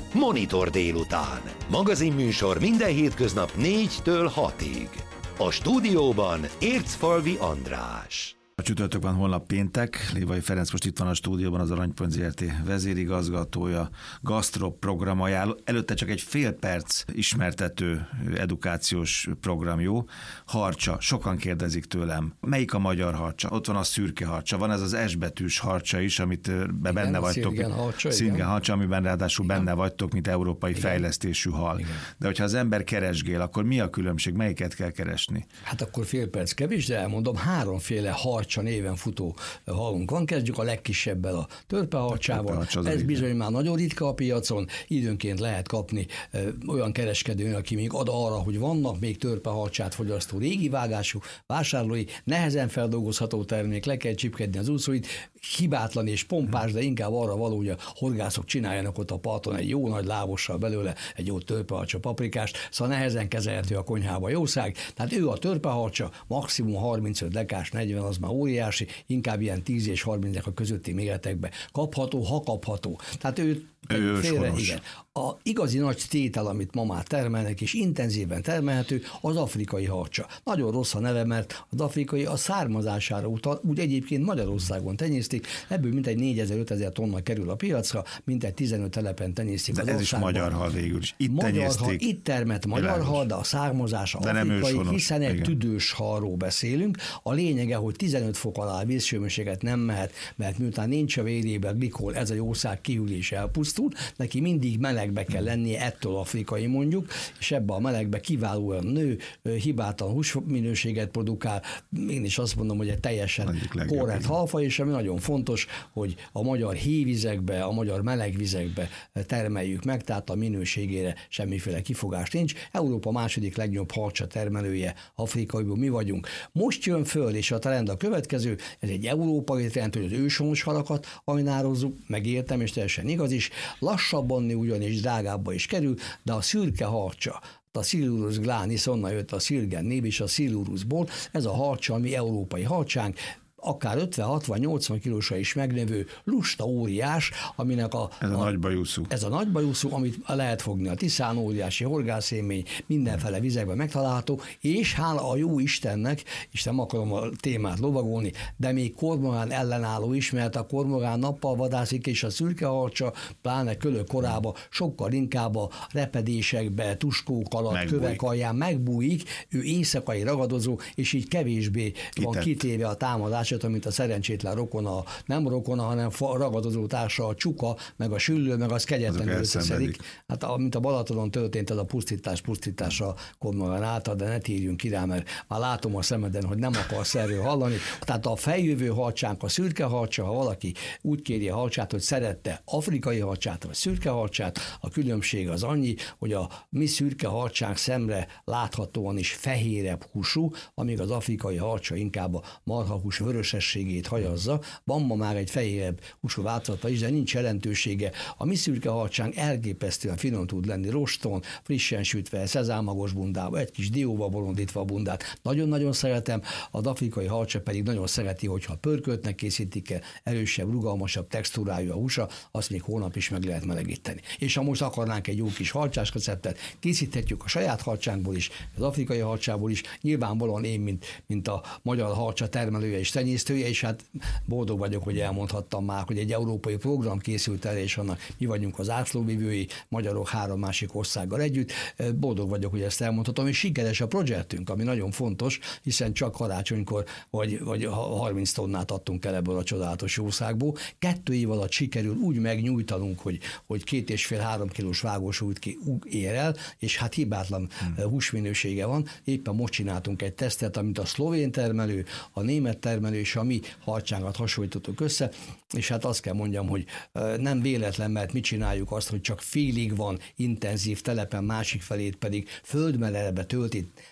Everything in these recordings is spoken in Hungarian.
Monitor délután. Magazinműsor minden hétköznap 4-től 6-ig. A stúdióban Ércfalvi András. A csütörtökben holnap péntek, Lévai Ferenc most itt van a stúdióban, az Aranypont Zrt. Vezérigazgatója, Gasztrop programajánló. Előtte csak egy fél perc ismertető edukációs program, jó? Harcsa, sokan kérdezik tőlem, melyik a magyar harcsa? Ott van a szürke harcsa, van ez az S betűs harcsa is, amit benne vagytok. Szingen harcsa, amiben ráadásul benne vagytok, mint európai fejlesztésű hal. Igen. De hogyha az ember keresgél, akkor mi a különbség? Melyiket kell keresni? Hát akkor fél perc kevés, de elmondom, háromféle harcsa néven futó halunk van. Kezdjük a legkisebbel, a törpeharcsával. Ez bizony már nagyon ritka a piacon, időnként lehet kapni olyan kereskedőn, aki még ad arra, hogy vannak még törpeharcsát fogyasztó régi vágású vásárlói, nehezen feldolgozható termék, le kell csipkedni az úszóit, hibátlan és pompás, de inkább arra való, hogy a horgászok csináljanak ott a parton egy jó nagy lábossal belőle, egy jó törpeharcsa paprikást, szóval nehezen kezelhető a konyhába jószág. Tehát ő a törpeharcsa, maximum 35 lekás, 40, az már óriási, inkább ilyen 10 és 30 a közötti méretekben kapható, ha kapható. Tehát ő félre, igen. A igazi nagy tétel, amit ma már termelnek, és intenzíven termelhető, az afrikai harcsa. Nagyon rossz a neve, mert az afrikai a származására utal, úgy egyébként Magyarországon tenyésztik, ebből mintegy 4000-5000 tonna kerül a piacra, mintegy 15 telepen tenyésztik. De ez is magyar hal végül is. Itt tenyésztik. Itt termett magyar hal, de a származása de afrikai, hiszen egy tüdős halról beszélünk. A lényege, hogy 15 fok alá vízhőmérséklet nem mehet, mert miután nincs a vérében glikol, ez a jószág kihűl és elpusztul, neki mindig melegbe kell lennie, ettől afrikai mondjuk, és ebbe a melegbe kiválóan nő, hibátlan húsminőséget produkál, én is azt mondom, hogy egy teljesen korrekt halfaj, és ami nagyon fontos, hogy a magyar hévizekbe, a magyar melegvizekbe termeljük meg, tehát a minőségére semmiféle kifogás nincs. Európa második legnagyobb harcsa termelője Afrikaiból mi vagyunk. Most jön föl, és a trend a következő, ez egy európai trend, hogy az őshonos halakat ajnározzuk, megértem, és teljesen igaz is, lassabban nő ugyanis drágábba is kerül, de a szürke harcsa, a Silurus glanis, onnan jött a szirgen név is a Silurusból, ez a harcsa, ami európai harcsánk, akár 50-60-80 kilósra is megnövő lusta óriás, aminek Ez a nagybajuszú. Ez a nagybajuszú, amit lehet fogni a Tiszán, óriási horgászélmény, mindenféle vizekben megtalálható, és hála a jó Istennek, és nem akarom a témát lovagolni, de még kormorán ellenálló is, mert a kormorán nappal vadászik, és a szürke harcsa, pláne Kölök korába sokkal inkább a repedésekbe, tuskók alatt, kövek alján megbújik, ő éjszakai ragadozó, és így kevésbé van kitéve a támadás, amit a szerencsétlen rokona, nem rokona, hanem ragadozó társa, a csuka, meg a süllő, meg az kegyetlenül összeszedik. Hát mint a Balatonon történt, ez a pusztításra kormorán által, de ne térjünk ki rá, mert már látom a szemeden, hogy nem akarsz erről hallani. Tehát a feljövő harcsánk, a szürke harcsa, ha valaki úgy kéri a harcsát, hogy szerette afrikai harcsát, vagy szürke harcsát, a különbség az annyi, hogy a mi szürke harcsánk szemre láthatóan is fehérebb húsú, amíg az afrikai harcsa inkább a marhahús vörösességét hajazza, van ma már egy fehérebb húsú változata is, de nincs jelentősége. A mi szürke harcsánk elképesztően finom tud lenni, roston, frissen sütve, szezámagos bundába, egy kis dióba bolondítva a bundát. Nagyon-nagyon szeretem, az afrikai harcsa pedig nagyon szereti, hogyha pörköltnek készítik el, erősebb, rugalmasabb textúrájú a húsa, azt még hónap is meg lehet melegíteni. És ha most akarnánk egy jó kis harcsás receptet, készíthetjük a saját harcsánkból is, az afrikai harcsából is, nyilvánvalóan én, mint a magyar harcsa termelője és tenyésztője, és hát boldog vagyok, hogy elmondhattam már, hogy egy európai program készült el, és annak mi vagyunk az átlóvivői, magyarok 3 másik országgal együtt. Boldog vagyok, hogy ezt elmondhatom, és sikeres a projektünk, ami nagyon fontos, hiszen csak karácsonykor vagy 30 tonnát adtunk el ebből a csodálatos jószágból. 2 év alatt sikerül úgy megnyújtanunk, hogy 2,5-3 kilós vágósúlyt ér el, és hát hibátlan húsminősége van. Éppen most csináltunk egy tesztet, amit a szlovén termelő, a német termelő és a mi harcsánkat hasonlítottuk össze, és hát azt kell mondjam, hogy nem véletlen, mert mi csináljuk azt, hogy csak félig van intenzív telepen, másik felét pedig földmelegbe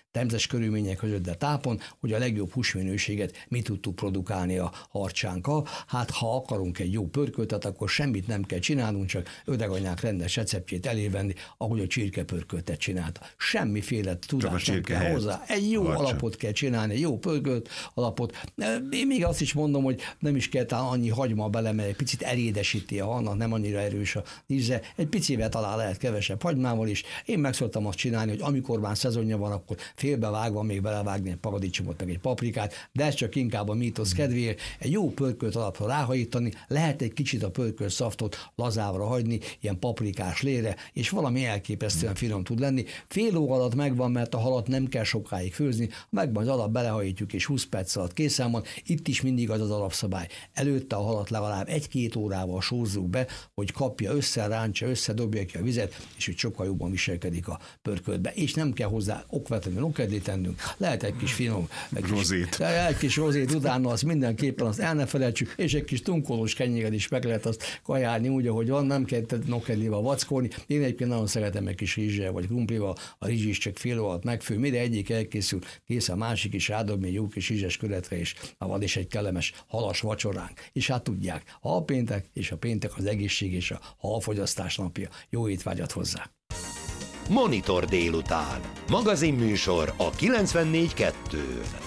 természetes körülmények között, de tápon, hogy a legjobb húsminőséget mi tudtuk produkálni a harcsánkkal. Hát ha akarunk egy jó pörköltet, akkor semmit nem kell csinálnunk, csak öreganyák rendes receptjét elévenni, ahogy a csirkepörköltet csinálta. Semmiféle tudás nem kell hozzá. Egy jó alapot kell csinálni, egy jó pörkölt alapot. Én még azt is mondom, hogy nem is kell talán annyi hagyma bele, mert egy picit elédesíti a halnak, nem annyira erős a íze. Egy picivel talán lehet kevesebb hagymával is. Én meg szoktam azt csinálni, hogy amikor már szezonja van, akkor félbevágva még belevágni egy paradicsomot, meg egy paprikát, de ez csak inkább a mítosz kedvéért. Egy jó pörkölt alapra ráhajítani, lehet egy kicsit a pörkölt szaftot lazávra hagyni, ilyen paprikás lére, és valami elképesztően finom tud lenni. Fél óra alatt megvan, mert a halat nem kell sokáig főzni, megvan az alap, belehajítjuk, és 20 perc alatt készen van. Itt is mindig az alapszabály. Előtte a halat legalább 1-2 órával sózzuk be, hogy kapja össze, ráncsa össze, dobja ki a vizet, és hogy sokkal jobban viselkedik a pörköltbe. És nem kell hozzá okvetlenül okedli tennünk. Lehet egy kis finom rozét. Egy kis rozét utána, azt mindenképpen azt el ne felejtsük, és egy kis tunkolós kenyéred is meg lehet azt kajálni úgy, ahogy van, nem kell nokedlival vackolni. Én egyébként nagyon szeretem egy kis rizssel vagy krumplival, a rizs is csak fél óra alatt megfő, mire egyik elkészül, kész a másik is rádobni egy jó kis rizses köretre, és van is egy kellemes halas vacsoránk. És hát tudják, halpéntek, és a péntek az egészség és a halfogyasztás napja. Jó étvágyat hozzá! Monitor délután. Magazinműsor a 94.2-n.